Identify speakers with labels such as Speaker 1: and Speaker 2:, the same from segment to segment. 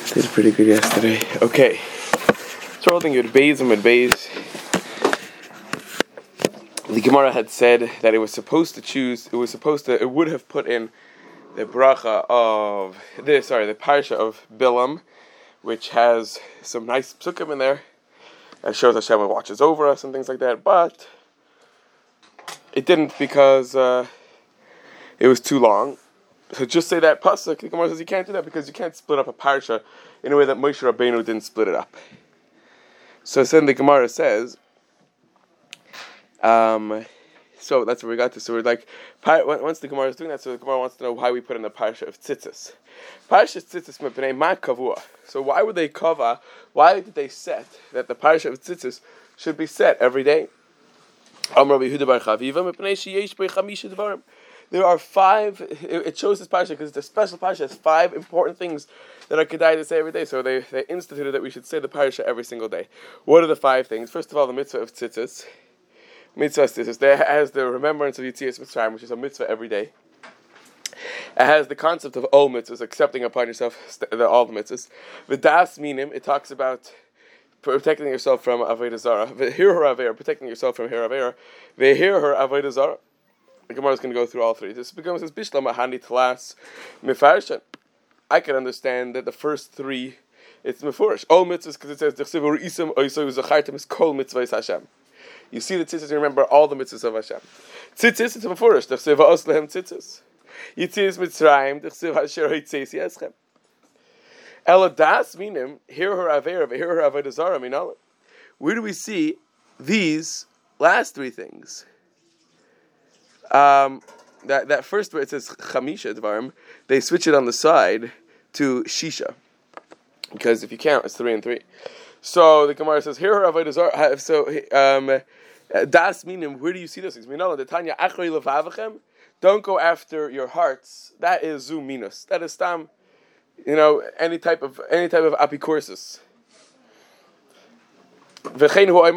Speaker 1: Did pretty good yesterday. Okay. So holding with Beis and with Beis. The Gemara had said that it would have put in the bracha of the parsha of Bilam, which has some nice psukim in there. That shows Hashem watches over us and things like that, but it didn't because it was too long. So just say that pasuk. The Gemara says you can't do that because you can't split up a parsha in a way that Moshe Rabbeinu didn't split it up. So then the Gemara says, so that's where we got to. So we're like, once the Gemara is doing that, so the Gemara wants to know why we put in the parsha of tzitzis. Parsha tzitzis mepnei ma kavua. So why would they kava? Why did they set that the parsha of tzitzis should be set every day? There are five. It shows this parsha because it's a special parsha. It's 5 important things that are kedai to say every day. So they instituted that we should say the parsha every single day. What are the 5 things? First of all, the mitzvah of tzitzis. Mitzvah of tzitzis. There has the remembrance of Yetzias Mitzrayim, which is a mitzvah every day. It has the concept of all mitzvahs, accepting upon yourself all the mitzvahs. V'das minim. It talks about protecting yourself from avodah zarah. V'hir avera, protecting yourself from hir avera. V'hir avodah zarah. The Gemara is going to go through all 3. This becomes as Bishlam Ahani Tlas Mefarshan. I can understand that the first 3 it's Mefurish. All mitzvahs because it says Dechsivu Isam Oisoy Zachartem is Kol Mitzvahs Hashem. You see the tzitzis, you remember all the mitzvahs of Hashem. Tzitzis, it's Mefurish. Dechsivu Oslehem Tzitzis. Yitzias Mitzrayim Dechsivu Hasher Hoitzeis Yeschem. Ela Das Minim Hear Her Avera Hear Her Avodah Zarah Minalim. Where do we see these last 3 things? That first where it says Chamisha Dvarim, they switch it on the side to Shisha. Because if you count, it's 3 and 3. So the Gemara says, here are Avodah Zarah. So, Das Minim, where do you see those things? Don't go after your hearts. That is Zu Minus. That is Stam, any type of apicorsis. So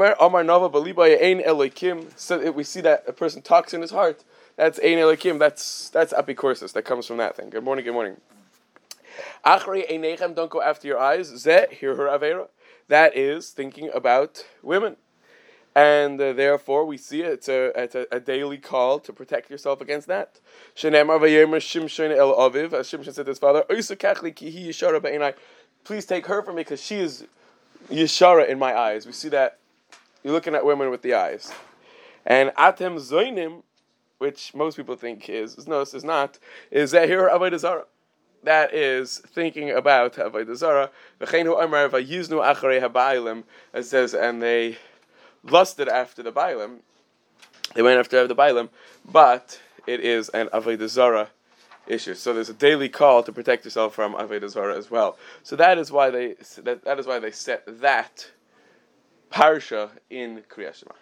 Speaker 1: we see that a person talks in his heart. That's ein elokim. That's apicorsis. That comes from that thing. Good morning. Good morning. Achrei einechem. Don't go after your eyes. Zeh hear her avera. That is thinking about women, and therefore we see it's a daily call to protect yourself against that. Shenemar vayemer Shimshon el aviv. As Shimshon said to his father, Oisa kachli ki hi yishara ba'inai. Please take her from me because she is Yeshara in my eyes. We see that you're looking at women with the eyes. And Atem Zoinim, which most people think is that here Avodah Zarah. That is thinking about Avodah Zarah. V'cheinu Amar vayiznu acharei haBaalim. It says, and they lusted after the Baalim. They went after the Baalim, but it is an Avodah Zarah issue. So there's a daily call to protect yourself from Avodah Zarah as well. So that is why they set that parsha in Kriyat Shema.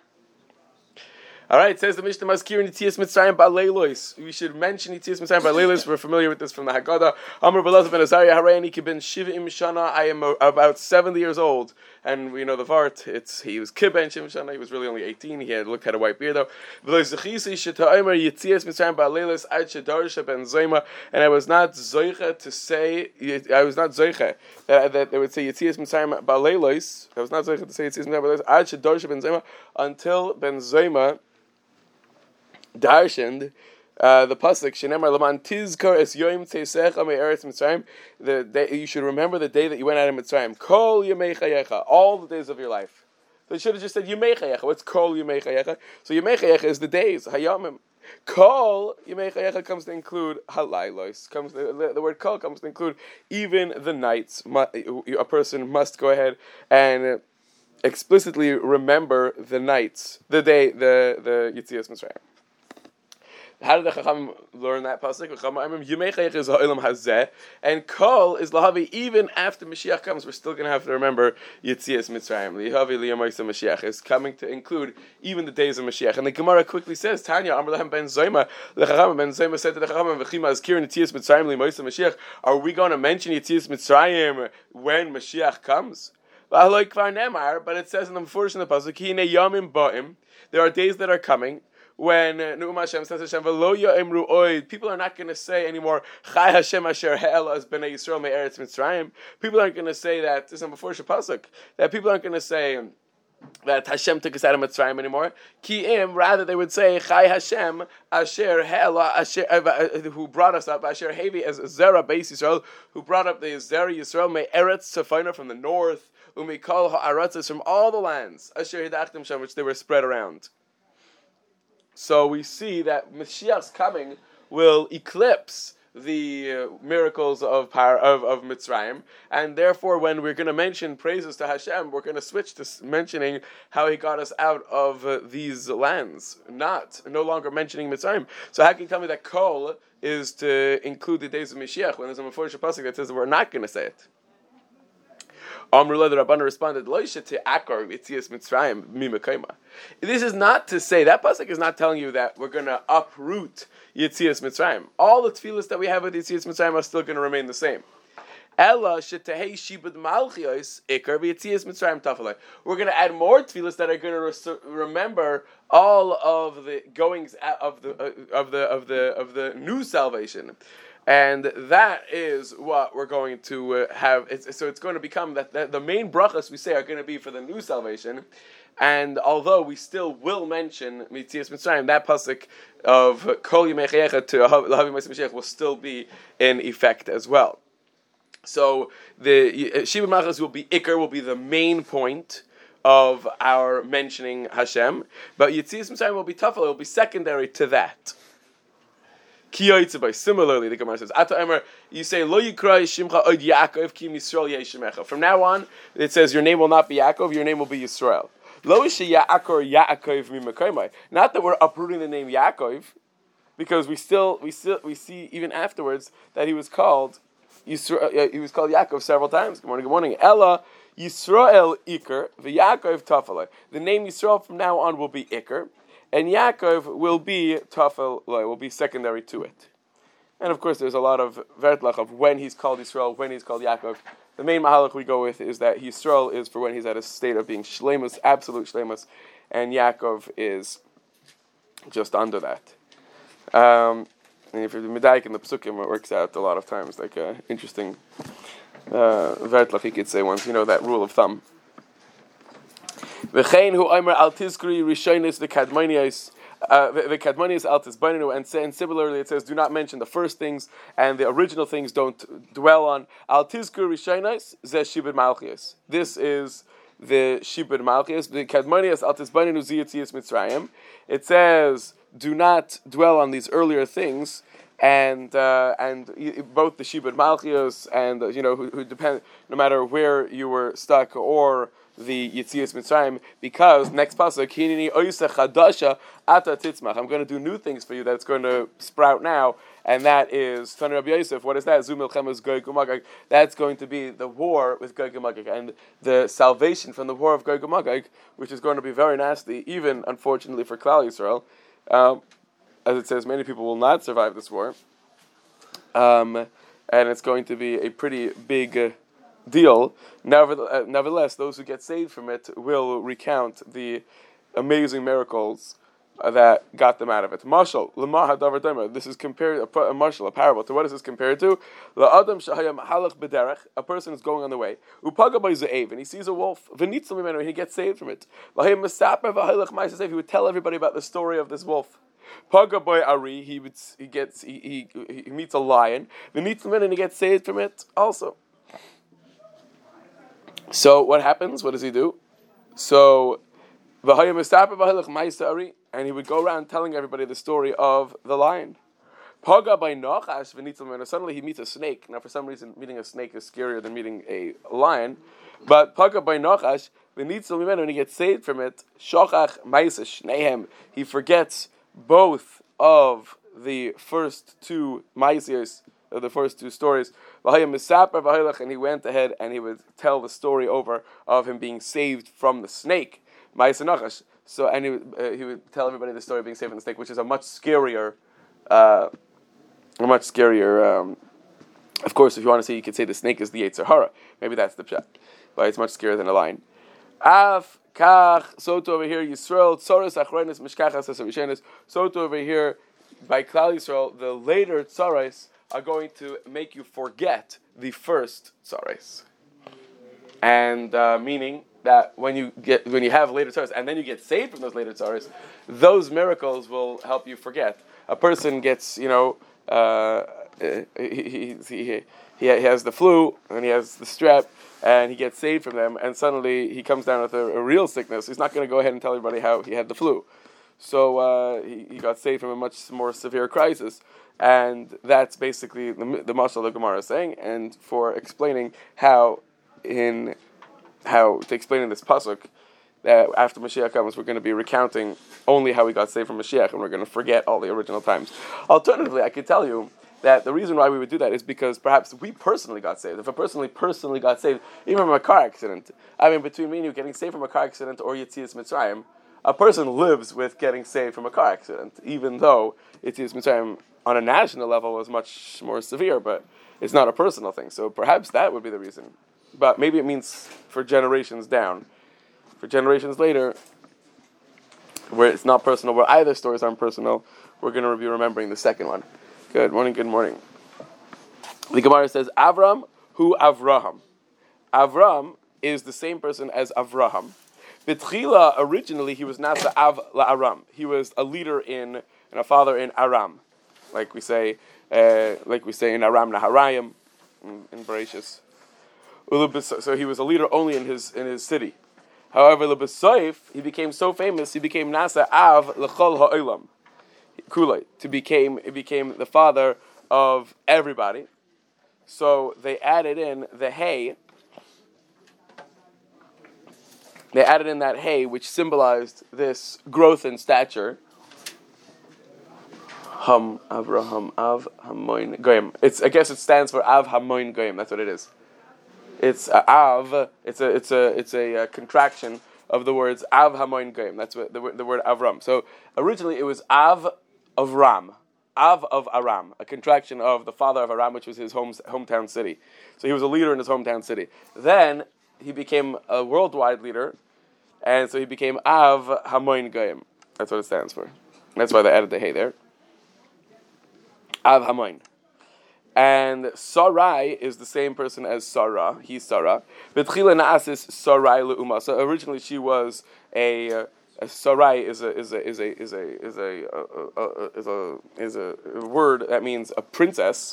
Speaker 1: All right, it says the Mishnah Maskir Yetzias Mitzrayim Ba'leilos. We should mention Yetzias Mitzrayim Ba'leilos. We're familiar with this from the Haggadah. Amar B'Elazar ben Azariah Harayani Kiben Shivim Shana. I am about 70 years old, and we know the Vart. He was Kiben Shivim Shana. He was really only 18. He had a white beard though. Yetzias Mitzrayim Ba'leilos Ad Shedarsha Ben Zayma. And I was not zoicha to say. I was not zoicha that they would say Yetzias Mitzrayim Ba'leilos. I was not zoicha to say Yetzias Mitzrayim Ba'leilos Ad Shedarsha Ben Zayma until Ben Zayma darshaned the pasuk shenemar laman tizkar es yoim teisecha me'eretz Mitzrayim. You should remember the day that you went out of Mitzrayim. Kol yemei chayecha, all the days of your life. They should have just said yemei chayecha. What's kol yemei chayecha? So yemei chayecha is the days hayamim. Kol yemei chayecha comes to include halaylos. The word kol comes to include even the nights. A person must go ahead and explicitly remember the nights, the day, the Yetzias Mitzrayim. How did the Chacham learn that pasuk? And Kol is lahavi. Even after Mashiach comes, we're still going to have to remember Yetzias Mitzrayim. Lihavi liyamoisa Mashiach is coming to include even the days of Mashiach. And the Gemara quickly says, Tanya Amar Lahem ben Zayma. The Chacham ben Zayma said to the Chacham, "V'chima azkirin Yetzias Mitzrayim liyamoisa Mashiach." Are we going to mention Yetzias Mitzrayim when Mashiach comes? But it says in the first in the pasuk, there are days that are coming. when Nu'um Hashem says Hashem V'lo Ya'imru Oid, people are not going to say anymore Chai Hashem Asher Ha'ela as Bnei Yisrael Me'eretz Mitzrayim. People aren't going to say that. This is before Shapasuk. That people aren't going to say that Hashem took us out of Mitzrayim anymore. Ki'im, rather they would say Chai Hashem Asher Ha'ela Asher who brought us up Asher Hevi as Zera Beis Yisrael, who brought up the Zera Yisrael Me'eretz Tzafina from the north, Umikol Ha'aratzes from all the lands Asher Hidachtim Shem, which they were spread around. So we see that Mashiach's coming will eclipse the miracles of Mitzrayim, and therefore when we're going to mention praises to Hashem, we're going to switch to mentioning how He got us out of these lands, no longer mentioning Mitzrayim. So how can you tell me that Kol is to include the days of Mashiach when there's a Mefurish pasuk that says that we're not going to say it? Amrullah the Rabbanah responded, this is not to say, that pasuk is not telling you that we're going to uproot Yetzias Mitzrayim. All the tefillas that we have with Yetzias Mitzrayim are still going to remain the same. We're going to add more tefillas that are going to remember all of the goings of the new salvation. And that is what we're going to have. So it's going to become that the main brachas we say are going to be for the new salvation. And although we still will mention Mitzias Mitzrayim, that pasuk of Kol Yimei Chayecha to Lahavi Ma'aseh Mashiach will still be in effect as well. So the Shibud Malchus will be the main point of our mentioning Hashem, but Yetzias Mitzrayim will be Tafel, it will be secondary to that. Similarly, the Gemara says, you say, Lo Yikrai Shimcha Od Yaakov Ki Yisrael Yeshemecha. From now on, it says, your name will not be Yaakov, your name will be Yisrael. Lo Yaakov Mimakoimai. Not that we're uprooting the name Yaakov, because we see even afterwards that he was called Yisrael, he was called Yaakov several times. Good morning. Ella Yisrael Iker v'Yaakov Tafel. The name Yisrael from now on will be Iker, and Yaakov will be Tafel, will be secondary to it. And of course, there's a lot of vertlach of when he's called Yisrael, when he's called Yaakov. The main mahalach we go with is that Yisrael is for when he's at a state of being shleimus, absolute shleimus, and Yaakov is just under that. And if you're medayik in the psukim, it works out a lot of times like an interesting vertlach you could say once, that rule of thumb. V'chein hu omer al tizkri rishonis v'kadmonios v'kadmonios al tizbaninu, and similarly it says, do not mention the first things and the original things don't dwell on. Al tizkri rishonis ze shibud malchios. This is the shibud malchios. The kadmonios al tizbaninu ziyatzias mitzrayim. It says, do not dwell on these earlier things, and both the shibud malchios and who depend, no matter where you were stuck, or the Yetzias Mitzrayim, because next pasuk, Hinini oiseh chadasha ata titzmach. I'm going to do new things for you that's going to sprout now, and that is Tanu Rabbi Yosef. What is that? Zu milchemes Gog uMagog. That's going to be the war with Gog uMagog and the salvation from the war of Gog uMagog, which is going to be very nasty, even unfortunately for Klal Yisrael. As it says, many people will not survive this war, and it's going to be a pretty big deal. Nevertheless, those who get saved from it will recount the amazing miracles that got them out of it. Mashal, Lamah Hadavar Damer. This is compared a mashal, a parable. To what is this compared to? LaAdam Shahayam Halach B'derech. A person is going on the way. Upaga by Ze'ev, and he sees a wolf. V'nitzal Mimenu, and he gets saved from it. Lahayim Masaper V'Halach Ma'asasev. He would tell everybody about the story of this wolf. Paga by Ari, he meets a lion. V'nitzal Mimenu, and he gets saved from it also. So what happens? What does he do? So V'Hayim Masaper V'Halach Ma'asasev, and he would go around telling everybody the story of the lion. Paga by Nachash v'nitzal mimenu. Suddenly he meets a snake. Now, for some reason, meeting a snake is scarier than meeting a lion. But Paga by Nachash v'nitzal mimenu, and he gets saved from it. Shochach ma'aseh shnehem. He forgets both of the first two ma'ases, the first two stories. V'hayim misaper v'haylach, and he went ahead and he would tell the story over of him being saved from the snake. Ma'aseh Nachash. So, and he would tell everybody the story of being saved from the snake, which is a much scarier. Of course, if you want to say, you could say the snake is the Yetzer Hara. Maybe that's the pshat, but it's much scarier than a lion. Af kach, so to over here Yisrael tzoros achronis mishkachas hasavishenis. So to over here by Klal Yisrael, the later tzoros are going to make you forget the first tzoros, and meaning that when you have later tzoros and then you get saved from those later tzoros, those miracles will help you forget. A person gets, he has the flu and he has the strep and he gets saved from them, and suddenly he comes down with a real sickness. He's not going to go ahead and tell everybody how he had the flu. So he got saved from a much more severe crisis, and that's basically the mashal the Gemara is saying, and for explaining how to explain in this pasuk that after Mashiach comes, we're going to be recounting only how we got saved from Mashiach, and we're going to forget all the original times. Alternatively, I could tell you that the reason why we would do that is because perhaps we personally got saved. If a person personally got saved, even from a car accident, between me and you getting saved from a car accident or Yetzias Mitzrayim, a person lives with getting saved from a car accident, even though Yetzias Mitzrayim on a national level was much more severe, but it's not a personal thing. So perhaps that would be the reason. But maybe it means for generations down. For generations later, where it's not personal, where either stories aren't personal, we're going to be remembering the second one. Good morning, good morning. The Gemara says, Avram hu Avraham. Avram is the same person as Avraham. B'tchila, originally, he was Nasa Av la'Aram. He was a leader and a father in Aram. Like we say in Aram Naharayim, in Bereshis. So he was a leader only in his city. However, Lebesoif, he became so famous, he became Nasa Av L'chol Ha'olam. Kulay. It became the father of everybody. So they added in the hay. They added in that hay, which symbolized this growth in stature. Avraham, Av Hamoin Goyim. I guess it stands for Av Hamoin Goyim. That's what it is. It's Av. It's a contraction of the words Av Hamoin Goyim. That's what the word Avram. So originally it was Av of Ram, Av of Aram, a contraction of the father of Aram, which was his hometown city. So he was a leader in his hometown city. Then he became a worldwide leader, and so he became Av Hamoin Goyim. That's what it stands for. That's why they added the hay there. Av Hamoin. And Sarai is the same person as Sarah. He's Sarah. B'tchila na'asis Sarai le'uma. So originally she was a Sarai is a word that means a princess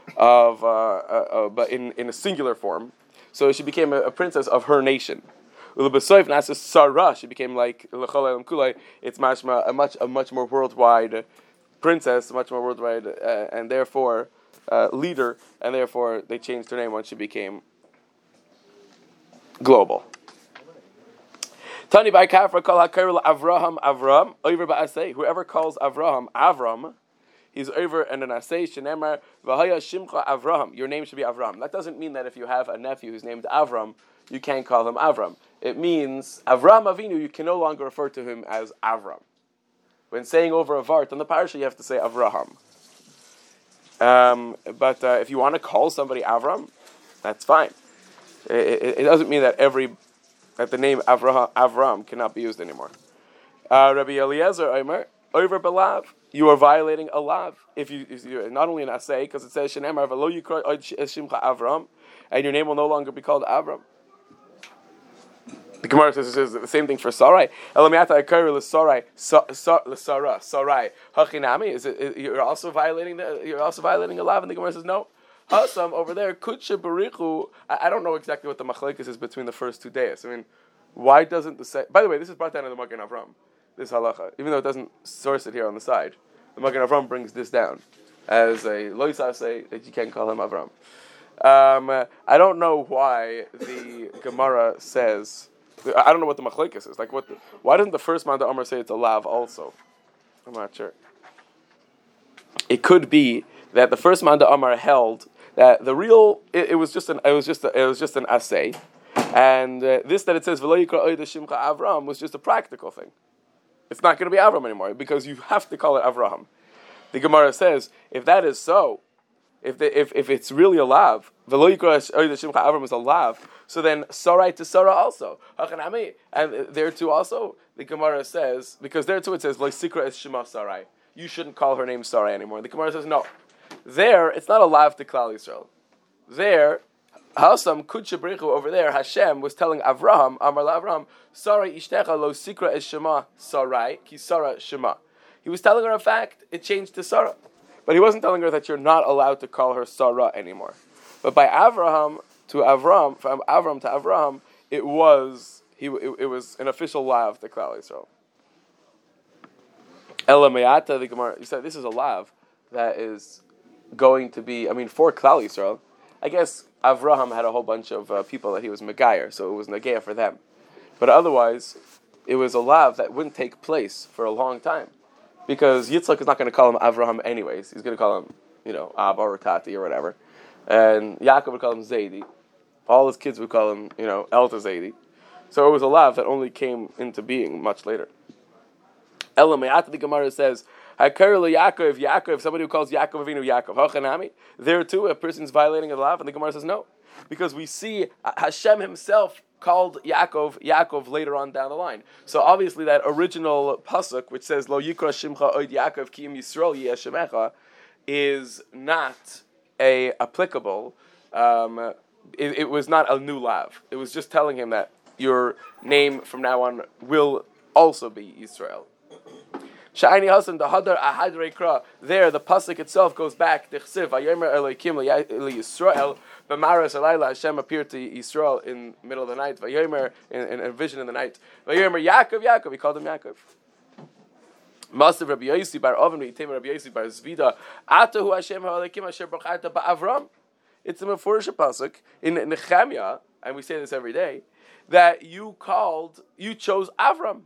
Speaker 1: but in a singular form. So she became a princess of her nation. Ulebesoif na'asis Sarah. She became like l'chol ha'olam kulai. It's mashma a much more worldwide princess, much more worldwide, and therefore leader, and therefore they changed her name once she became global. Tani by Kafra call Hakaril Avraham Avram over ba'aseh. Whoever calls Avraham Avram, he's over and an aseh shenemar v'haya shimcha Avraham. Your name should be Avram. That doesn't mean that if you have a nephew who's named Avram, you can't call him Avram. It means Avram Avinu. You can no longer refer to him as Avram. When saying over a vart on the parasha, you have to say Avraham. But if you want to call somebody Avram, that's fine. It doesn't mean that the name Avram cannot be used anymore. Rabbi Eliezer Omer, over belav, you are violating a lav. If you're not only an asay, because it says shenemar v'lo yikra shimcha Avram, and your name will no longer be called Avram. The Gemara says the same thing for Sarai. Elamiata akari l'Sarai, Sarai. Hachinami, you're also violating a lav, and the Gemara says no. Hasam over there, Kutsha Barichu. I don't know exactly what the machlekes is between the first two days. Why doesn't by the way, this is brought down in the Magen Avram, this halacha, even though it doesn't source it here on the side. The Magen Avram brings this down as a loisah say that you can't call him Avram. I don't know why the Gemara says. I don't know what the machlekes is. Why doesn't the first man the Amar say it's a lav also? I'm not sure. It could be that the first man the Amar held that the real it was just an assay, and this that it says v'lo yikra oida shimcha Avram was just a practical thing. It's not going to be Avram anymore because you have to call it Avraham. The Gemara says if that is so, if it's really a lav, v'lo yikra shimcha Avram is a lav, so then Sarai to Sarah also. And there too also, the Gemara says, because there too it says, V'lo es shema Sarai. You shouldn't call her name Sarai anymore. The Gemara says, no. There, it's not a lav to Klal Yisrael. There, Hasam Kudshabrichu over there, Hashem was telling Avraham, Amar Avraham, Sarai ishtecha lo sikra es shema Sarai, ki Sarah shema. He was telling her a fact, it changed to Sarah. But he wasn't telling her that you're not allowed to call her Sarah anymore. But by Avraham to Avram, from Avram to Avraham, it was an official lav to Klal Yisrael. Ela Me'ata, the Gemara, you said this is a lav that is going to be, for Klal Yisrael, I guess Avraham had a whole bunch of people that he was Megayer, so it was Negeah for them. But otherwise, it was a lav that wouldn't take place for a long time. Because Yitzchak is not going to call him Avraham anyways. He's going to call him, Abba or Tati or whatever. And Yaakov would call him Zaidi. All his kids would call him, El to Zaidi. So it was a lav that only came into being much later. Elamayat, the Gemara says, Yaakov, somebody who calls Yaakov Avinu Yaakov, Hochanami, there too a person's violating a lav, and the Gemara says no. Because we see Hashem himself called Yaakov later on down the line. So obviously that original pasuk which says Lo Yikra Shimcha Oid Yaakov Ki Im Yisrael Yeh Shemecha is not applicable. It was not a new lav. It was just telling him that your name from now on will also be Israel. Sha'ani Hasan the Hadar Ahad Reikra. There, the pasuk itself goes back. Dechsiv Vayomer Elokim LeYisrael. B'maras Alayla Hashem appeared to Yisrael in the middle of the night. Vayomer in a vision in the night. Vayomer Yaakov. He called him Yaakov. Master Rabbi Yosi bar Oven V'Yitem Rabbi Yosi bar Zvida. Atahu Hashem Ha'Elokim Asher B'Charta Ba'Avram. It's a mefurish pasuk in Nehemiah, and we say this every day, that you chose Avram.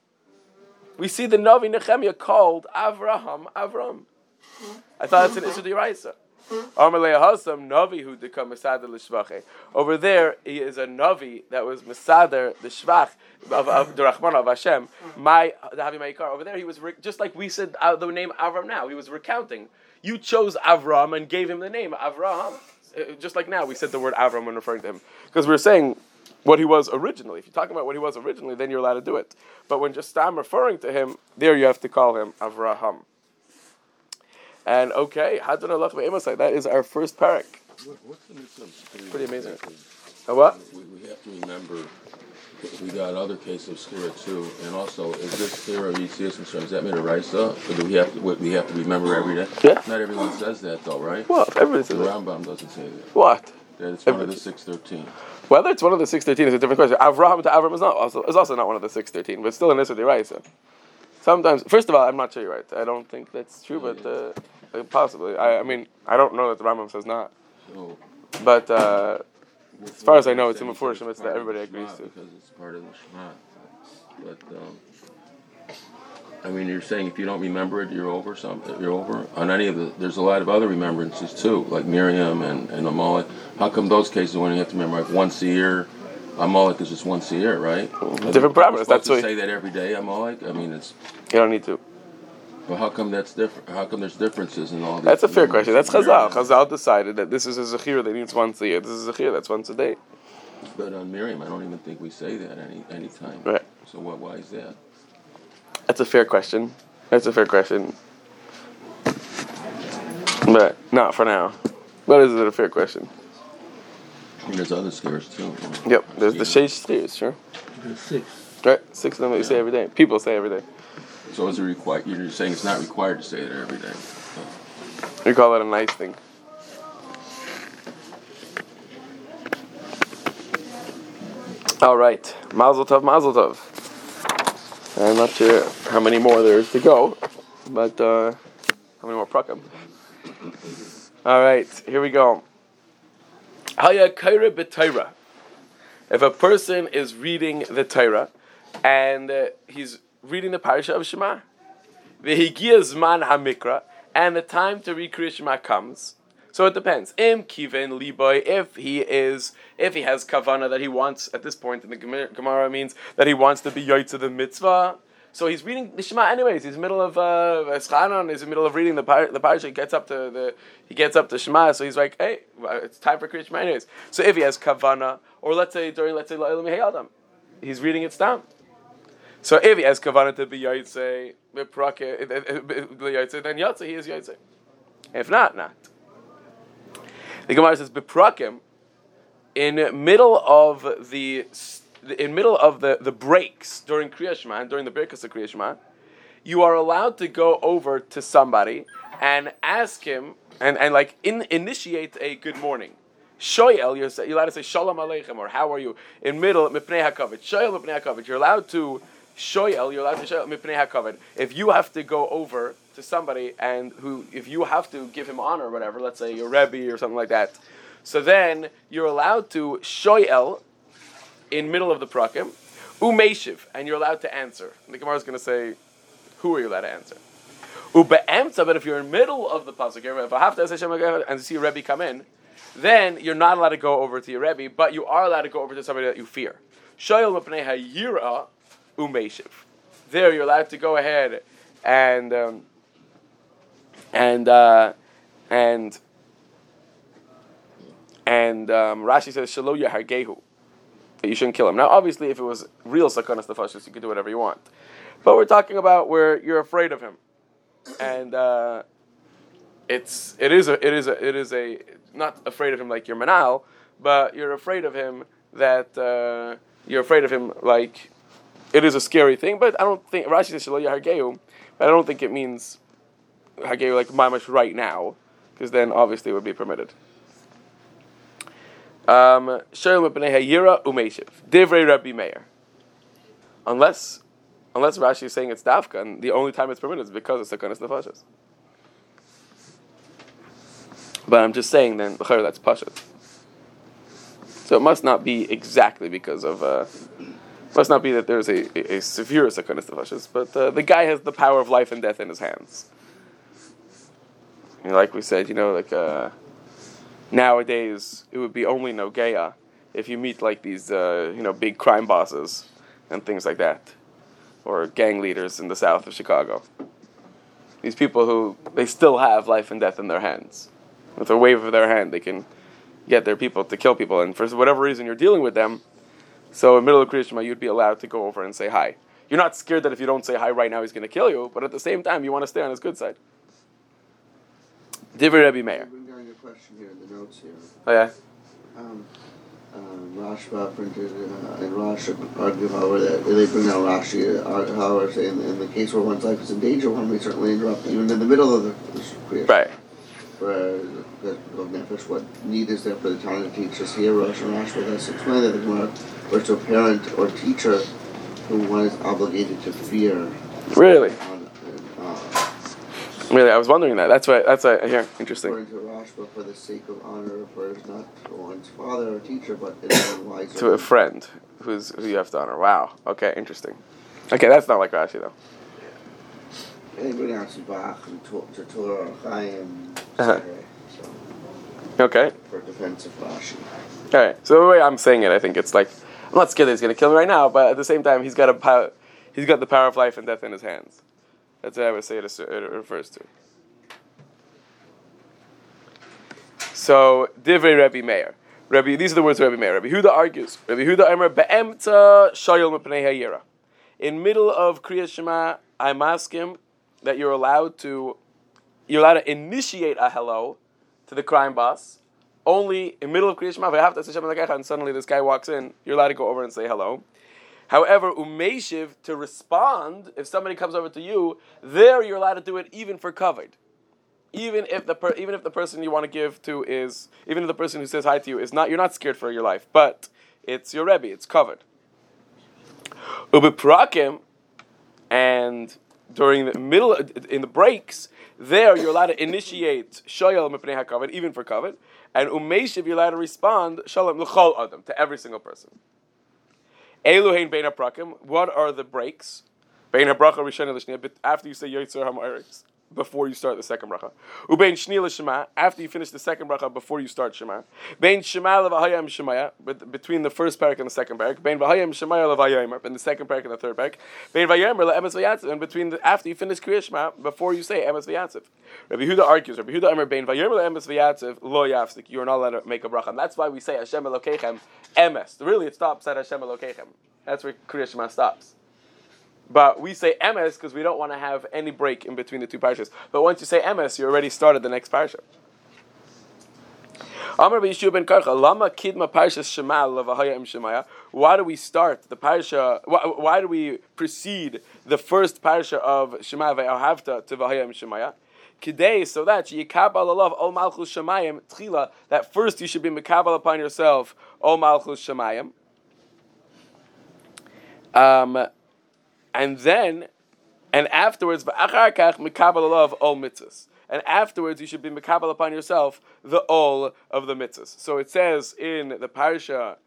Speaker 1: We see the Navi Nehemiah called Avraham Avram. I thought it's an Isur D'Oraisa. Amalei Hasam Navi who become Mesader l'Shvache. Over there, he is a Navi that was Mesader the Shvach of the Rahman of Hashem. My Havi Ma'ikar. Over there, he was just like we said the name Avram. Now he was recounting. You chose Avram and gave him the name Avraham. Just like now, we said the word Avram when referring to him because we're saying what he was originally. If you're talking about what he was originally, then you're allowed to do it. But when just I'm referring to him, there you have to call him Avraham. And okay, that is our first parak.
Speaker 2: What's the mitzvah?
Speaker 1: Pretty amazing. What?
Speaker 2: We have to remember we got other cases of skira too, and also is this skira Yitzias Mitzrayim? Is that Midaraisa? Or do we have to remember every day?
Speaker 1: Yeah.
Speaker 2: Not everyone says that though, right?
Speaker 1: Well, everybody says
Speaker 2: the
Speaker 1: that.
Speaker 2: Rambam doesn't say that.
Speaker 1: What?
Speaker 2: That it's one of the 613.
Speaker 1: Whether it's one of the 613 is a different question. Avraham to Avram is also not one of the 613, but still an Isur D'Oraisa. Sometimes, first of all, I'm not sure you're right. I don't think that's true, but possibly. I don't know that the Rambam says not. So, but as far as I know, it's a mefurish mitzvah that everybody agrees to.
Speaker 2: Because it's part of the Shema. But you're saying if you don't remember it, you're over something. You're over on any of the. There's a lot of other remembrances too, like Miriam and Amalek. How come those cases when you have to remember like once a year? Amalek is just once a year, right?
Speaker 1: Different parameters. That's why
Speaker 2: say that every day. Amalek. It's.
Speaker 1: You don't need to.
Speaker 2: But how come that's different? How come there's differences in all these?
Speaker 1: That's a fair question. That's Chazal. Chazal decided that this is a zechira that needs once a year. This is a zechira that's once a day.
Speaker 2: But on Miriam, I don't even think we say that any time.
Speaker 1: Right.
Speaker 2: So why is that?
Speaker 1: That's a fair question. But not for now. But is it a fair question?
Speaker 2: And there's other scares too.
Speaker 1: Yep. There's the sheish scares, sure.
Speaker 2: There's 6.
Speaker 1: Right. 6 of them that you say every day. People say every day.
Speaker 2: So is it required? You're saying it's not required to say it every day.
Speaker 1: We call that a nice thing. All right, Mazel Tov, Mazel Tov. I'm not sure how many more there is to go, but how many more prakim? All right, here we go. Haya kaira b'Torah. If a person is reading the Torah and he's reading the parasha of Shema, v'higia zman hamikra, and the time to read Kriya Shema comes. So it depends. Im kiven liboy, if he has kavana that he wants at this point in the Gemara means that he wants to be yotzei the mitzvah. So he's reading the Shema anyways. He's in the middle of Eschanan. He's in the middle of reading the parsha. He gets up to Shema. So he's like, hey, it's time for Kriyat Shema anyways. So if he has kavana, or let's say La'olam Yehei Adam, he's reading it down. So if he has kavana to be Yaitse, then Yaitse, he is Yaitse. If not. The Gemara says, Beprakim, in middle of the breaks during Kriyat Shema and during the Birkas of Kriyat Shema, you are allowed to go over to somebody and ask him and initiate a good morning. Shoyel, you're allowed to say Shalom Aleichem, or how are you? In middle, Mipnei HaKavod. Shoyel Mipnei HaKavod. You're allowed to Shoyel, Mipnei HaKavod. If you have to go over to somebody if you have to give him honor or whatever, let's say your Rebbe or something like that, so then you're allowed to Shoyel in middle of the prakim, Umeishiv, and you're allowed to answer. And the Gemara is going to say, who are you allowed to answer? Ube'emtza, but if you're in middle of the pasuk, if I have to and see a Rebbe come in, then you're not allowed to go over to your Rebbe, but you are allowed to go over to somebody that you fear. Shoyel mepnei hayira umeishiv. There, you're allowed to go ahead and Rashi says shelo yahargehu, that you shouldn't kill him. Now, obviously, if it was real sakonas nefashos, you could do whatever you want. But we're talking about where you're afraid of him, and it is not afraid of him like you're manal, but you're afraid of him like it is a scary thing. But I don't think Rashi says shelo yahargehu, but I don't think it means hargehu like mamash right now, because then obviously it would be permitted. Unless Rashi is saying it's dafka, and the only time it's permitted is because it's sakonas nefashos. But I'm just saying then, that's pashut. So it must not be exactly because of, must not be that there's a severe sakonas nefashos, but the guy has the power of life and death in his hands. Like we said, nowadays it would be only nogeya if you meet like these, big crime bosses and things like that, or gang leaders in the south of Chicago. These people who, they still have life and death in their hands. With a wave of their hand, they can get their people to kill people, and for whatever reason you're dealing with them, so in the middle of Kriyat Shema, you'd be allowed to go over and say hi. You're not scared that if you don't say hi right now, he's going to kill you, but at the same time, you want to stay on his good side. Divrei Rebbe Meir.
Speaker 3: Bring down your question here in the notes here.
Speaker 1: Oh yeah?
Speaker 3: Rashba printed and Rash argue, however, that they bring down Rashi, however, say in the case where one's life is in danger, one may certainly interrupt even in the middle of the Kriyat.
Speaker 1: Right.
Speaker 3: What need is there for the Tana to teach us here? Rosh and Rash with us explain that the Gemara was to a parent or teacher who one is obligated to fear.
Speaker 1: Really? Really, I was wondering that. That's why here, interesting.
Speaker 3: According to Rashba, for the sake of honor, refers not to one's father or teacher, but
Speaker 1: to a friend who you have to honor. Wow. Okay, interesting. Okay, that's not like Rashi though.
Speaker 3: They bring out Bach and Torah Chaim.
Speaker 1: Okay.
Speaker 3: For defense of Rashi.
Speaker 1: All right. So the way I'm saying it, I think it's like I'm not scared that he's going to kill me right now, but at the same time, he's got the power of life and death in his hands. That's what I would say it refers to. So, Divrei Rebbe Meir. These are the words of Rebbe Meir. Rebbe Huda argues. Rebbe Huda Emer be'emtza shayol mepnei hayira. In middle of Kriyat Shema, I'm asking that you're allowed to initiate a hello to the crime boss. Only in middle of Kriyat Shema, and suddenly this guy walks in, you're allowed to go over and say hello. However, umeishiv, to respond, if somebody comes over to you, there you're allowed to do it even for covered. Even if the person you want to give to even if the person who says hi to you is not, you're not scared for your life, but it's your Rebbe, it's covered. Ubeprakim, and during the middle, in the breaks, there you're allowed to initiate shoyel mepnei hakavod, even for covered, and umeishiv, you're allowed to respond shalom l'chol adam, to every single person. Eluhein bein haprakim. What are the breaks? Bein habracha rishon l'shniya. After you say Yotzer HaMa'aretz, before you start the second bracha. Ubein shni l'shema, after you finish the second bracha, before you start shema. Bein shema levahayim shemaya, between the first parak and the second parak. Bein vahayim shemaya levayomer, in the second parak and the third parak. Bein vayomer le'emes v'yatziv, and between after you finish kriya shema, before you say emes v'yatziv. Rabbi Yehuda argues. Rabbi Yehuda Amar bein vayomer le'emes v'yatziv lo yafsik. You are not allowed to make a bracha. And that's why we say Hashem Elokeichem emes. Really, it stops at Hashem Elokeichem. That's where kriya shema stops. But we say emes because we don't want to have any break in between the two parashas. But once you say emes, you already started the next parasha. Amar Yeshua ben Karcha, Lama kidma parashas Shema levahayim Shemaya. Why do we start the parasha? Why do we precede the first parasha of Shema ve'ahavta to vahayim Shemaya? Kidei, so that yikabal alav ol malchus Shemayim tchila. That first you should be mekabal upon yourself ol malchus Shemayim. And afterwards, and afterwards you should be mekabel upon yourself the all of the mitzvahs. So it says in the parasha,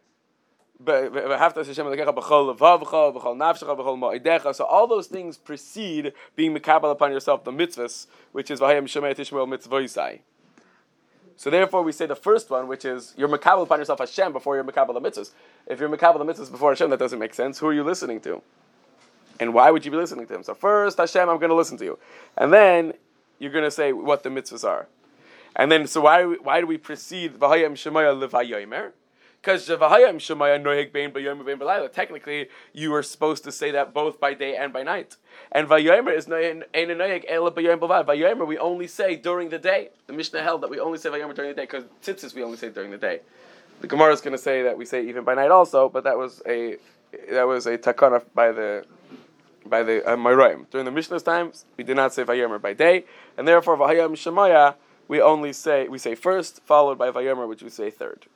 Speaker 1: so all those things precede being mekabel upon yourself the mitzvahs, which is v'hayim shemei tishmol mitzvosai. So therefore we say the first one, which is you're mekabel upon yourself Hashem before you're mekabel the mitzvahs. If you're mekabel the mitzvahs before Hashem, that doesn't make sense. Who are you listening to? And why would you be listening to him? So first, Hashem, I'm going to listen to you. And then you're going to say what the mitzvahs are. And then, so why do we precede V'hayim Shemaya Levayomer? Because V'hayim Shemaya Noheg Bein B'Yomer Bein B'Layla. Technically, you are supposed to say that both by day and by night. And Vayomer is Ein Noheg Ela B'Yomer B'Layla. Vayomer we only say during the day. The Mishnah held that we only say Vayomer during the day because Tzitzis we only say during the day. The Gemara is going to say that we say even by night also, but that was a takana by the Moraim. During the Mishnah's times, we did not say Vayomer by day, and therefore V'hayim Shemaya we say first, followed by Vayomer, which we say third.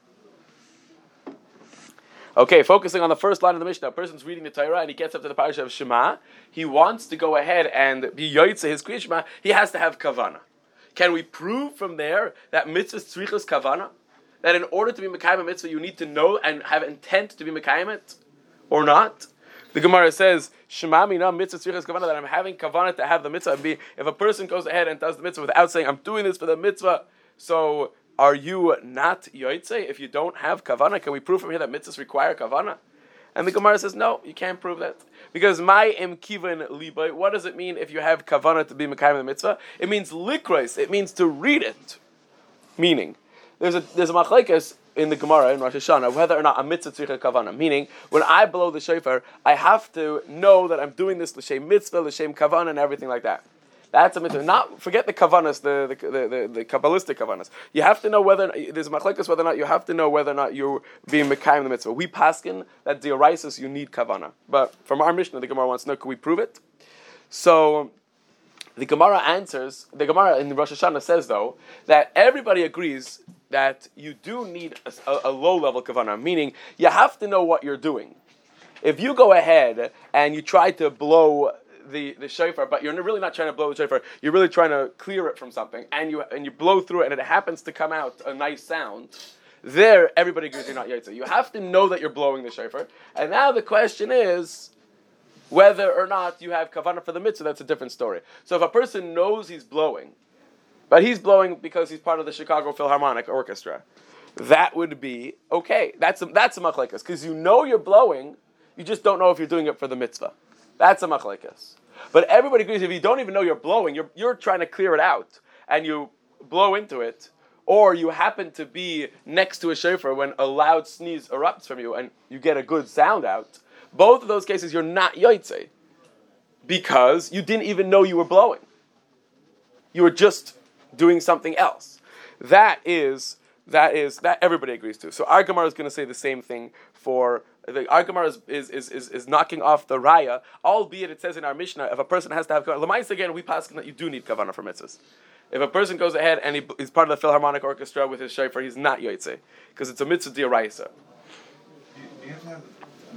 Speaker 1: Okay, focusing on the first line of the Mishnah, a person's reading the Torah and he gets up to the parasha of Shema. He wants to go ahead and be yoytze his Kriyat Shema. He has to have kavana. Can we prove from there that mitzvah tzrichas kavana? That in order to be mekayim a mitzvah, you need to know and have intent to be mekayim it, or not? The Gemara says, Shema mina mitzvah tzrichas kavana, that I'm having kavana to have the mitzvah. If a person goes ahead and does the mitzvah without saying, I'm doing this for the mitzvah, so are you not yoytze if you don't have kavana? Can we prove from here that mitzvahs require kavana? And the Gemara says, no, you can't prove that. Because my im kivan libay, what does it mean if you have kavana to be mekayim the mitzvah? It means likros, it means to read it. Meaning, there's a machlekes in the Gemara in Rosh Hashanah whether or not a mitzvah tzricha kavana. Meaning, when I blow the shofar, I have to know that I'm doing this l'shem mitzvah, l'shem kavana, and everything like that. That's a mitzvah. Not forget the kavanas, the kabbalistic kavanas. You have to know whether there's a machlekes whether or not you have to know whether or not you're being mekayim the mitzvah. We paskin that d'oraisos you need kavana, but from our Mishnah the Gemara wants to know, can we prove it? So the Gemara answers. The Gemara in Rosh Hashanah says though that everybody agrees that you do need a low-level kavanah, meaning you have to know what you're doing. If you go ahead and you try to blow the shofar, but you're really not trying to blow the shofar, you're really trying to clear it from something, and you blow through it, and it happens to come out a nice sound, there, everybody agrees you're not yaitza. You have to know that you're blowing the shofar, and now the question is whether or not you have kavanah for the mitzvah. That's a different story. So if a person knows he's blowing, but he's blowing because he's part of the Chicago Philharmonic Orchestra, that would be okay. That's a machlekes, because you know you're blowing, you just don't know if you're doing it for the mitzvah. That's a machlekes. But everybody agrees if you don't even know you're blowing, you're trying to clear it out, and you blow into it, or you happen to be next to a shofar when a loud sneeze erupts from you and you get a good sound out, both of those cases you're not yoytze, because you didn't even know you were blowing. You were just doing something else. That everybody agrees to. So our Gemara is going to say the same thing for our Gemara is knocking off the raya, albeit it says in our Mishnah if a person has to have kavanah. L'maisa again, we pass that you do need kavanah for mitzvahs. If a person goes ahead and he's part of the Philharmonic Orchestra with his shofar, he's not yoytze because it's a mitzvah d'oraisa.
Speaker 4: Do you have to have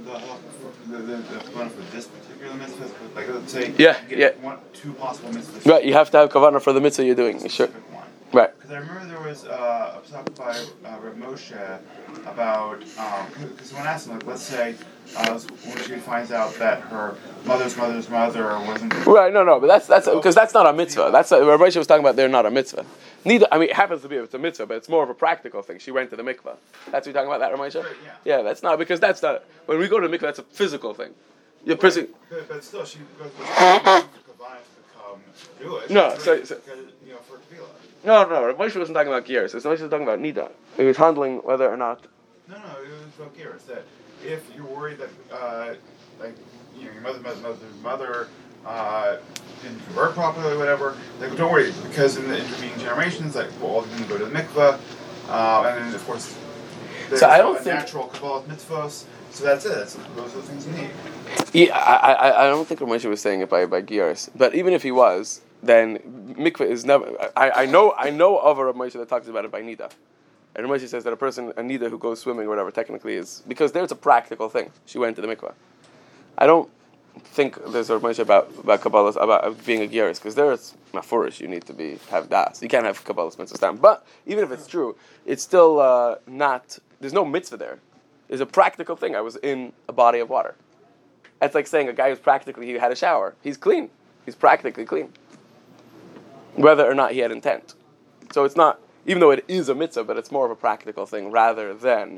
Speaker 4: the kavanah for this particular mitzvah? Like let's say,
Speaker 1: two possible mitzvahs. Right, you have to have kavanah for the mitzvah you're doing. Sure. Right.
Speaker 4: Because I remember there was a talk by Rav Moshe about, because someone asked him, like, let's say when she finds out that her mother's mother wasn't...
Speaker 1: Right, no, but that's because that's not a mitzvah. That's what Rabbi Moshe was talking about. They're not a mitzvah. Neither, I mean, it happens to be it's a mitzvah, but it's more of a practical thing. She went to the mikvah. That's what you're talking about, that Rabbi Moshe?
Speaker 4: Right, yeah.
Speaker 1: Yeah, that's not, because that's not, when we go to the mikvah, that's a physical thing. You're
Speaker 4: But still, she goes to Kavanah to become Jewish.
Speaker 1: No,
Speaker 4: Right,
Speaker 1: so-
Speaker 4: because, for Tefillah.
Speaker 1: No, Rabbi Moshe wasn't talking about gears. Rabbi Moshe was talking about nida. He was handling whether or not.
Speaker 4: No, it was about Geras, that if you're worried that, your mother didn't convert properly or whatever, like, don't worry, because in the intervening generations, like, we're all going to go to the mikveh, and then, of course, there's
Speaker 1: So I don't think
Speaker 4: natural Kabbalah mitzvahs, so that's it. Those are the things you need.
Speaker 1: Yeah, I don't think Rav Moshe was saying it by gears. But even if he was, then mikveh is never. I know of a Rav Moshe that talks about it by nida. And Rav Moshe says that a nida who goes swimming or whatever technically is, because there's a practical thing. She went to the mikveh. I don't think there's a Rav Moshe about Kabbalah about being a gears, because there's mafurish. You need to have das. You can't have Kabbalah's mitzvah. But even if it's true, it's still not. There's no mitzvah there. There's a practical thing. I was in a body of water. That's like saying a guy he had a shower. He's clean. He's practically clean. Whether or not he had intent. So it's not, even though it is a mitzvah, but it's more of a practical thing rather than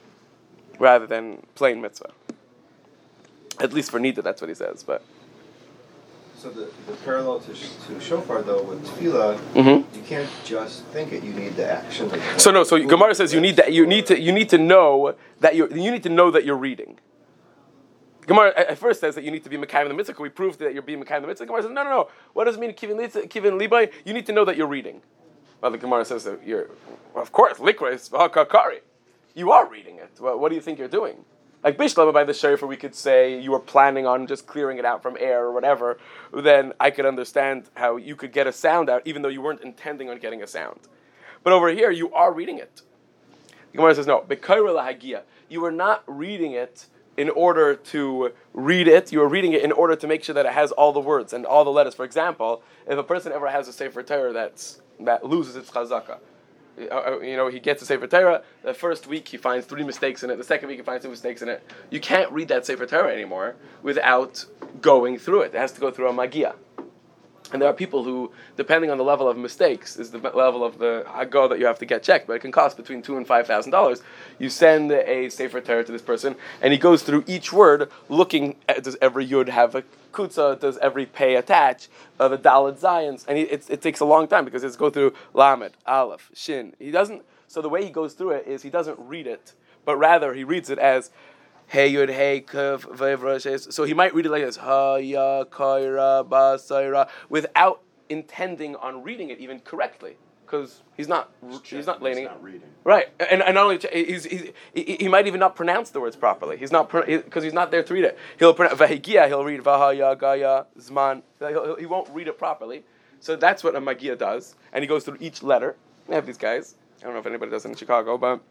Speaker 1: plain mitzvah. At least for Nida, that's what he says. But
Speaker 5: so the parallel to shofar though with tefillah, you can't just think it. You need the action.
Speaker 1: So Gemara says you need to know that you're reading. Gemara at first says that you need to be Mekayim the mitzvah. Can we prove that you're being Mekayim the mitzvah? Gemara says no. What does it mean kivin libay? You need to know that you're reading. Well, the Gemara says that of course likra is v'hakakari. You are reading it. Well, what do you think you're doing? Like Bishlam, by the shofar, we could say you were planning on just clearing it out from air or whatever. Then I could understand how you could get a sound out, even though you weren't intending on getting a sound. But over here, you are reading it. The Gemara says no. B'kaira lahagia. You are not reading it in order to read it. You are reading it in order to make sure that it has all the words and all the letters. For example, if a person ever has a Sefer Torah that loses its chazaka. He gets a Sefer Torah. The first week he finds 3 mistakes in it. The second week he finds 2 mistakes in it. You can't read that Sefer Torah anymore without going through it. It has to go through a magia. And there are people who, depending on the level of mistakes, is the level of the hago that you have to get checked. But it can cost between $2,000 and $5,000. You send a Sefer Torah to this person, and he goes through each word, looking at does every yud have a kutza, does every pay attach, the daled zayins, and it takes a long time because it's go through lamed, aleph, shin. He doesn't. So the way he goes through it is he doesn't read it, but rather he reads it as hey yud hey kav vayv. So he might read it like this ha ya kaira basaira without intending on reading it even correctly, because he's not leaning.
Speaker 2: Not reading.
Speaker 1: Right, and not only he might even not pronounce the words properly. He's not because he's not there to read it. He'll pronounce vahigia. He'll read vahaya gaya zman. He won't read it properly. So that's what a magia does, and he goes through each letter. They have these guys. I don't know if anybody does it in Chicago, but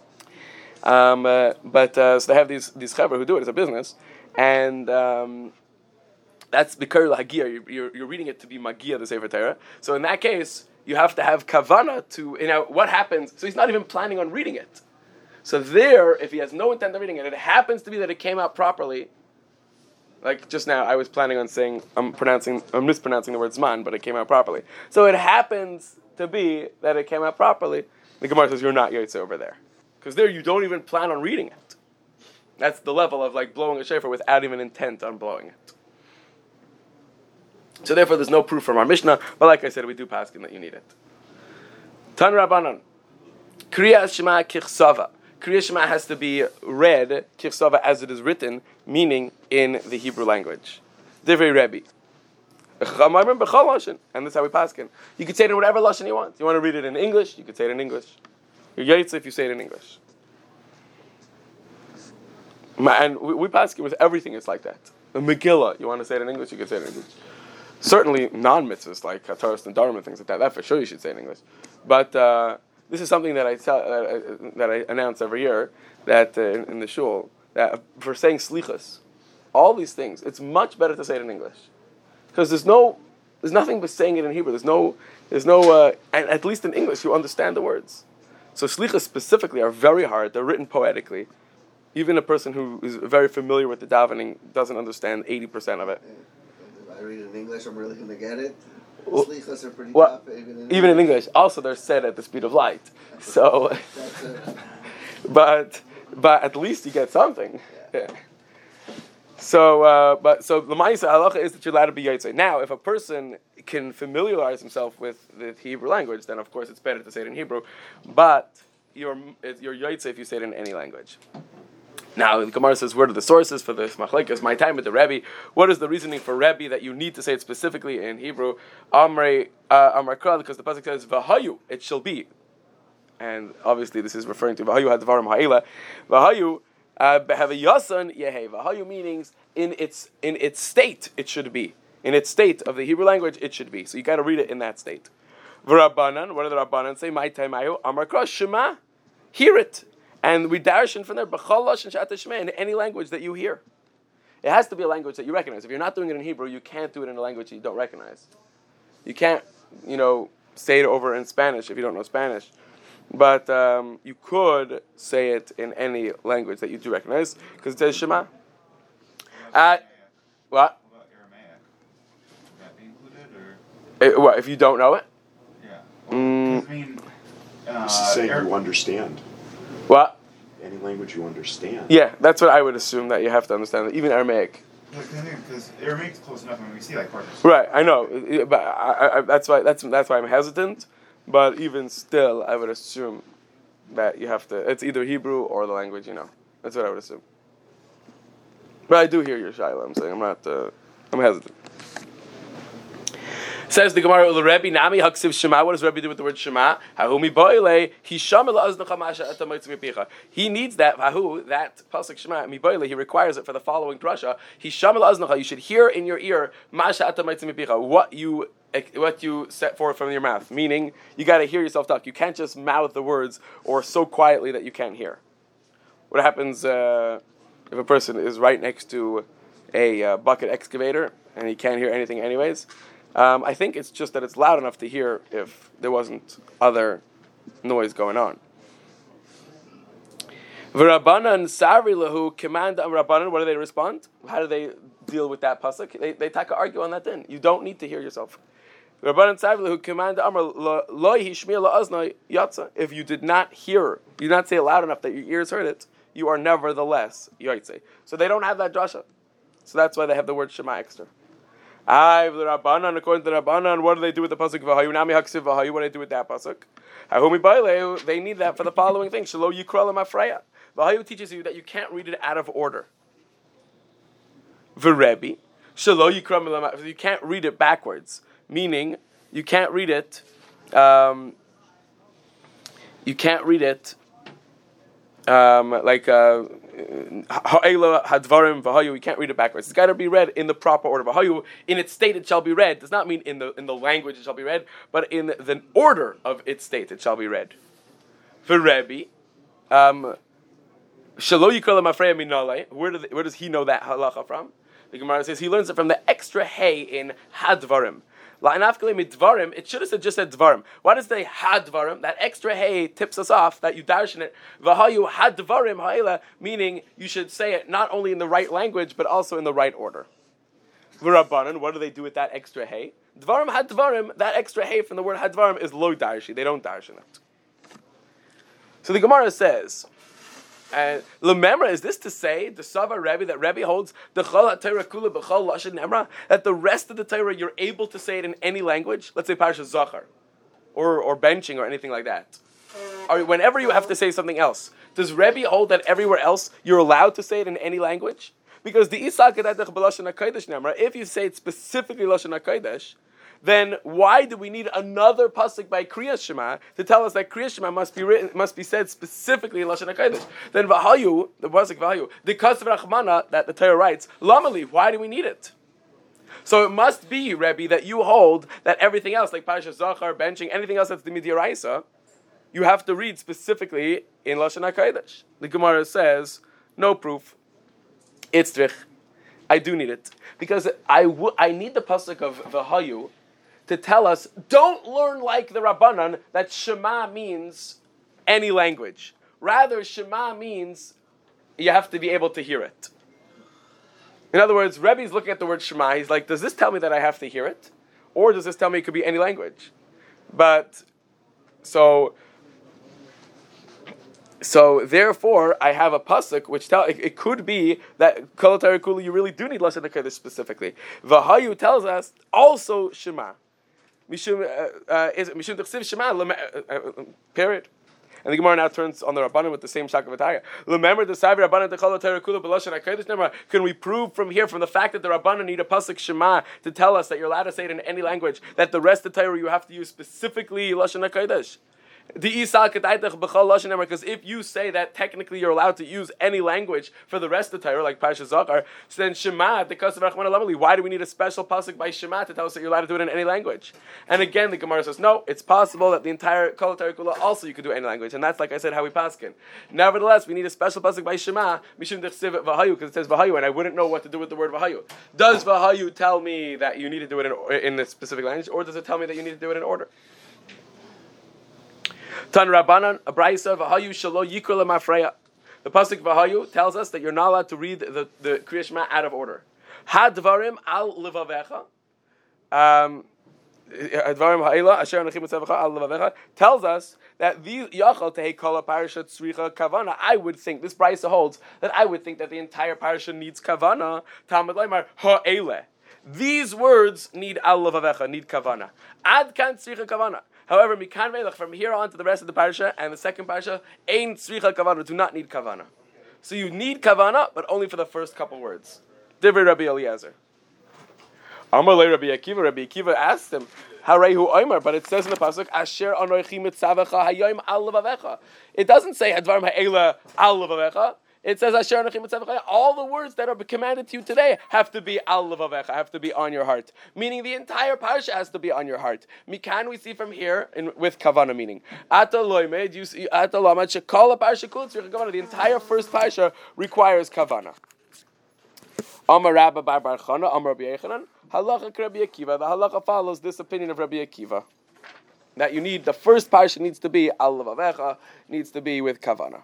Speaker 1: so they have these chaver who do it as a business, and that's bikar lahagia. You're reading it to be magia the Sefer Torah. So in that case, you have to have kavana to what happens. So he's not even planning on reading it. So there, if he has no intent of reading it, it happens to be that it came out properly. Like just now, I was planning on saying I'm mispronouncing the word zman, but it came out properly. So it happens to be that it came out properly. The Gemara says you're not yotze over there. Because there you don't even plan on reading it. That's the level of like blowing a shofar without even intent on blowing it. So therefore there's no proof from our Mishnah, but like I said, we do paskin that you need it. Tan Rabbanan. Kriya Shema Kichsava. Kriya Shema has to be read, Kichsava, as it is written, meaning in the Hebrew language. Divrei Rebbe. And that's how we paskin. You could say it in whatever lashon you want. You want to read it in English, you could say it in English. You're yotze if you say it in English. And we paskin with everything, it's like that. The Megillah, you want to say it in English, you can say it in English. Certainly non-mitzvahs like Taurus and Dharma and things like that. That for sure you should say in English. But this is something that I announce every year that in the shul that for saying slichas, all these things, it's much better to say it in English because there's no There's nothing but saying it in Hebrew. There's no, and at least in English, you understand the words. So slichas specifically are very hard. They're written poetically. Even a person who is very familiar with the davening doesn't understand 80% of it.
Speaker 3: If I read it in English, I'm really going to get it.
Speaker 1: Well,
Speaker 3: Slichas are pretty
Speaker 1: well,
Speaker 3: tough,
Speaker 1: even in English. Also, they're said at the speed of light. So,
Speaker 3: That's it.
Speaker 1: but at least you get something. Yeah. So, so the ma'aseh halacha is that you're allowed to be yotzei. Now, if a person can familiarize himself with the Hebrew language, then of course it's better to say it in Hebrew. But you're yotzei if you say it in any language. Now, the Gemara says, where are the sources for this machlekes? My time with the Rebbe. What is the reasoning for Rebbe that you need to say it specifically in Hebrew? Amrei Kral, because the pasuk says, "V'hayu," it shall be, and obviously this is referring to "V'hayu hadvarim ha'ela." V'hayu b'haviyasan yehe. V'hayu meanings in its state it should be. In its state of the Hebrew language it should be. So you got to read it in that state. V'Rabbanan, what do the Rabbanan say? My time ayu Amar Kral Shema, hear it. And we darshan from there, in any language that you hear. It has to be a language that you recognize. If you're not doing it in Hebrew, you can't do it in a language you don't recognize. You can't, say it over in Spanish if you don't know Spanish. But you could say it in any language that you do recognize, because it says Shema. What?
Speaker 4: What about Aramaic? Would that be included, or?
Speaker 1: What, if you don't know it?
Speaker 4: Yeah. Well, 'cause, I mean,
Speaker 6: It's saying you understand.
Speaker 1: What?
Speaker 6: Any language you understand.
Speaker 1: Yeah, that's what I would assume, that you have to understand, even Aramaic.
Speaker 4: Because Aramaic's close enough when we see like partners.
Speaker 1: Right, I know, but that's why I'm hesitant. But even still, I would assume that you have to. It's either Hebrew or the language you know. That's what I would assume. But I do hear your shaila. I'm saying I'm hesitant. Says the Gemara, Rebbe Nami Haksiv Shema. What does Rebbe do with the word Shema? Hahumi Boile. He needs that. That pasuk Shema. Mi Boile. He requires it for the following drasha. You should hear in your ear what you set forth from your mouth. Meaning, you got to hear yourself talk. You can't just mouth the words or so quietly that you can't hear. What happens if a person is right next to a bucket excavator and he can't hear anything anyways? I think it's just that it's loud enough to hear if there wasn't other noise going on. V'Rabbanan Sari Lahu command Rabbanan. What do they respond? How do they deal with that pasuk? They argue on that. Then you don't need to hear yourself. Rabbanan Sari Lahu command Amar Lo Hishmiya LaAznai Yatsa. If you did not hear, you did not say it loud enough that your ears heard it, you are nevertheless Yaitse. So they don't have that drasha. So that's why they have the word Shema extra. The Rabbanan, according to the Rabbanan, what do they do with the pasuk v'hayu? Nami haksiv v'hayu. What do they do with that pasuk? Hahumi baileu. They need that for the following thing. Shelo yikra lemafreya. V'hayu teaches you that you can't read it out of order. V'rebi shelo yikra lemafreya. You can't read it backwards. Meaning, you can't read it. You can't read it like. Ha'ela hadvarim v'hayu. You can't read it backwards. It's got to be read in the proper order. V'hayu, in its state it shall be read. Does not mean in the language it shall be read, but in the order of its state it shall be read. V'Rebbe, shelo yikra lemafreya minalei. Where does he know that halacha from? The Gemara says he learns it from the extra hay in hadvarim. It should have just said dvarim. Why does they hadvarim? That extra hay tips us off that you darshan it. V'hayu hadvarim ha'ela, meaning you should say it not only in the right language but also in the right order. V'Rabbanan, what do they do with that extra hay? Dvarim hadvarim. That extra hay from the word hadvarim is lo darshi. They don't darshan it. So the Gemara says. And Lememra, is this to say the Sava Rebbe that Rebbe holds the Chol HaTorah Kula B'Chol Lashon Emra, that the rest of the Torah you're able to say it in any language? Let's say Parashat Zachar, or benching or anything like that. Or whenever you have to say something else, does Rebbe hold that everywhere else you're allowed to say it in any language? Because the Isa Kedatech B'Lashon HaKodesh Nemra, if you say it specifically Lashon HaKodesh, then why do we need another pasuk by Kriyas Shema to tell us that Kriyas Shema must be said specifically in Lashon HaKodesh? Then V'hayu, the pasuk V'hayu, the Kasav Rachmana that the Torah writes, Lamali, why do we need it? So it must be, Rebbe, that you hold that everything else, like Parashat Zachar, benching, anything else that's the Midiaraisa, you have to read specifically in Lashon HaKodesh. The Gemara says, no proof. It's trich. I do need it. Because I need the pasuk of V'hayu to tell us, don't learn like the Rabbanan that Shema means any language. Rather, Shema means you have to be able to hear it. In other words, Rebbe's looking at the word Shema. He's like, does this tell me that I have to hear it? Or does this tell me it could be any language? But, so therefore, I have a pasuk which it could be that Kol Torah Kula you really do need Lashon HaKodesh specifically. Vahayu tells us also Shema. Mishum T'chsiv Shema. Period. And the Gemara now turns on the Rabbanan with the same Shakavataya. Remember the Savi Rabbanan to Kol Torah Kula b'Lashon HaKodesh. Can we prove from here, from the fact that the Rabbanan need a pasuk Shema to tell us that you're allowed to say it in any language, that the rest of the Torah you have to use specifically Lashon HaKodesh? Because if you say that technically you're allowed to use any language for the rest of the Torah, like Parsha Zachar, so then Shema, the Kasav Rachman Alamali, why do we need a special pasuk by Shema to tell us that you're allowed to do it in any language? And again, the Gemara says, no, it's possible that the entire Kol Torah Kula also you could do any language, and that's, like I said, how we paskin. Nevertheless, we need a special pasuk by Shema, Mishum T'chsiv Vahayu, because it says Vahayu, and I wouldn't know what to do with the word Vahayu. Does Vahayu tell me that you need to do it in a specific language, or does it tell me that you need to do it in order? Tan Rabbanan, a Braisa, Vahayu Shalo Yikra Lemafreya. The pasuk Vahayu tells us that you're not allowed to read the Kriya Shema out of order. Hadvarim al levavecha. Hadvarim ha'ila asher anachim etzavecha al levavecha tells us that these yachal tehei kol parasha tzricha kavana. I would think this Braisa holds that the entire parasha needs kavana. Talmud Leimar ha'ele. These words need al levavecha, need kavana. Ad kan tzricha kavana. However, mikan ve'elach, from here on to the rest of the parasha and the second parasha, ein tzricha kavana, do not need kavana. So you need kavana, but only for the first couple words. Divrei Rabbi Eliezer. Amar le Rabbi Akiva asked him, Harehu Omer, but it says in the pasuk, Asher anochi mitzavecha hayom al levavecha. It doesn't say hadvarim ha'ela al levavecha. It says Asher anochi mitzavecha. All the words that are commanded to you today have to be al levavecha, have to be on your heart. Meaning the entire parsha has to be on your heart. Mikan we see from here with kavana meaning. Ata loimed, you see ata lamad shekol parsha kul tzricha kavana. The entire first parsha requires kavana. Amar Rabba bar Bar Chana, Amar Rabbi Yechanan, halacha Rabbi Akiva. The halacha follows this opinion of Rabbi Akiva, that you need the first parsha needs to be al levavecha, needs to be with kavana.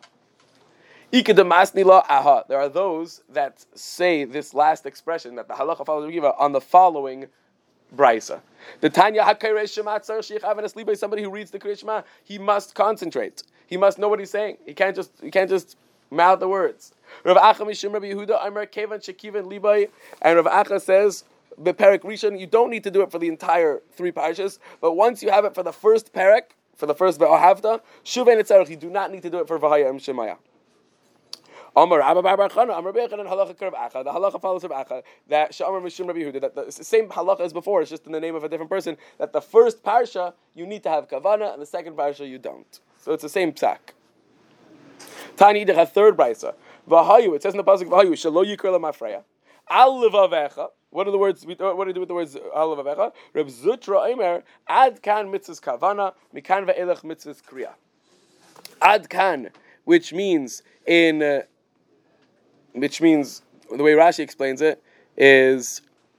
Speaker 1: There are those that say this last expression that the halacha follows Rabbi Akiva on the following brisa. The Tanya HaKairei Shema Tzar Sheich Avanas Libay. Somebody who reads the Kriya Shema, he must concentrate. He must know what he's saying. He can't just mouth the words. Rav Acha Mishum Rabbi Yehuda Amar Kevan Shekivan Libay, and Rav Acha says Beperek Rishon, you don't need to do it for the entire three parashas, but once you have it for the first perek, for the first Ve'ahavta, Shuvein Etzarech, you do not need to do it for V'hayim Shemaya. Amar Rabba bar Chana, Amar Rabbi Yechanan, halacha Rav Acha. The halacha follows Rav Acha that Sha'amar Mishum Rabbi Yehuda, that the same halacha as before, it's just in the name of a different person. That the first parsha you need to have kavana, and the second parsha you don't. So it's the same psak. Tani a third brisa. Vahayu. It says in the pasuk Vahayu Shalo Yikra Lemafreya. Al levavecha. What are the words? What do you do with the words al levavecha? Reb Zutra Omer Ad kan mitzvahs kavana mikan ve'elach mitzvahs kriya. Ad kan, which means the way Rashi explains it is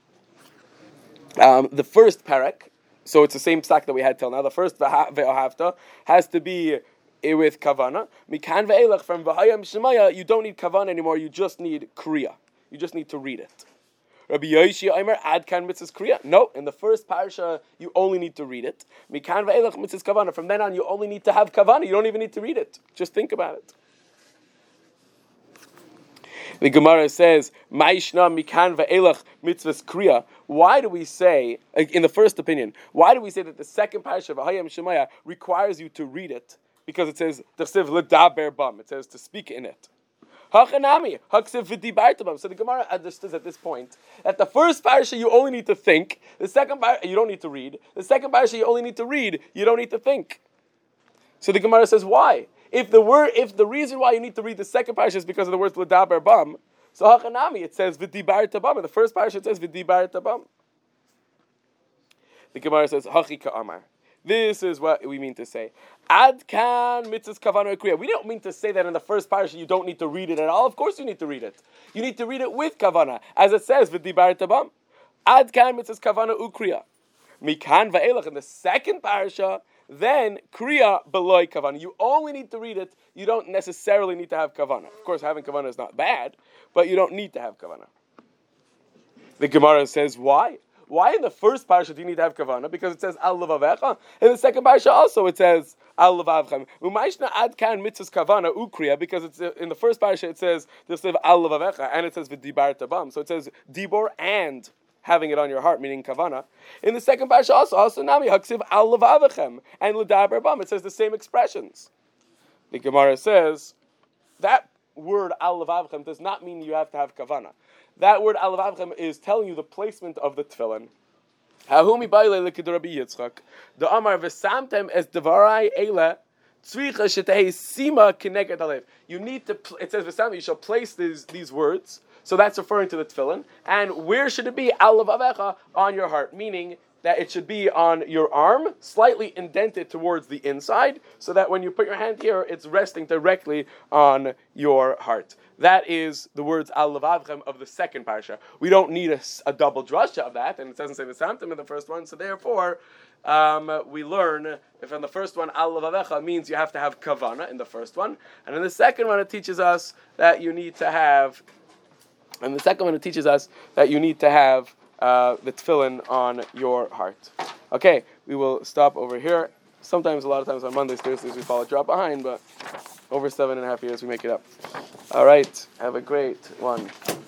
Speaker 1: the first parak. So it's the same psak that we had till now. The first ve'ahavta has to be with kavana. Mikan ve'elach, from v'hayam shemaya, you don't need kavana anymore. You just need kriya. You just need to read it. Rabbi Yoshi Aimer ad kan mitzvahs kriya. No, in the first parsha you only need to read it. Mikan ve'elach mitzvahs kavana. From then on you only need to have kavana. You don't even need to read it. Just think about it. The Gemara says, Ma'ishna mikan ve'elach mitzvahs kriya. Why do we say, in the first opinion, why do we say that the second parasha of V'hayam Shemaya requires you to read it? Because it says, T'chsiv l'daber bam. It says to speak in it. Hachanami, haksiv v'dibarta bam. So the Gemara understands at this point that the first parasha you only need to think, the second parasha you don't need to read, the second parasha you only need to read, you don't need to think. So the Gemara says, why? If the reason why you need to read the second parasha is because of the words l'daber bam, so hachanami, it says v'dibarta bam. In the first parasha it says v'dibarta bam. The Gemara says, hachi ka'amar. This is what we mean to say. Ad kan mitzvahs kavana kriya. We don't mean to say that in the first parasha you don't need to read it at all. Of course you need to read it. You need to read it with kavana, as it says v'dibarta bam. Ad kan mitzvahs kavana ukriya. Mikan va'elach, in the second parasha, then kriya beloy kavana. You only need to read it. You don't necessarily need to have kavana. Of course, having kavana is not bad, but you don't need to have kavana. The Gemara says, why? Why in the first parasha do you need to have kavana? Because it says al levavecha. In the second parasha also it says al levavchem. Umayshna ad kan mitzvahs kavana ukriya, because it's in the first parasha it says this live al levavecha, and it says v'dibar tabam. So it says dibor and having it on your heart, meaning kavana. In the second parasha also nami haksiv al levavchem and l'daber bam. It says the same expressions. The Gemara says that word al levavchem does not mean you have to have kavana. That word al levavchem is telling you the placement of the tefillin. Hahumi baile lekid Rabbi Yitzchak. The Amar v'samtem es devarai eila tzricha shetei sima kineged alev. You need to. It says v'samtem. You shall place these words. So that's referring to the tefillin. And where should it be? Al levavecha, on your heart, meaning that it should be on your arm, slightly indented towards the inside, so that when you put your hand here, it's resting directly on your heart. That is the words al levavchem of the second parsha. We don't need a double drasha of that, and it doesn't say the samtim in the first one, so therefore we learn if in the first one al levavecha means you have to have kavana in the first one, and in the second one it teaches us that you need to have the tefillin on your heart. Okay, we will stop over here. Sometimes, a lot of times on Mondays, Thursdays, we fall a drop behind, but over 7.5 years we make it up. All right, have a great one.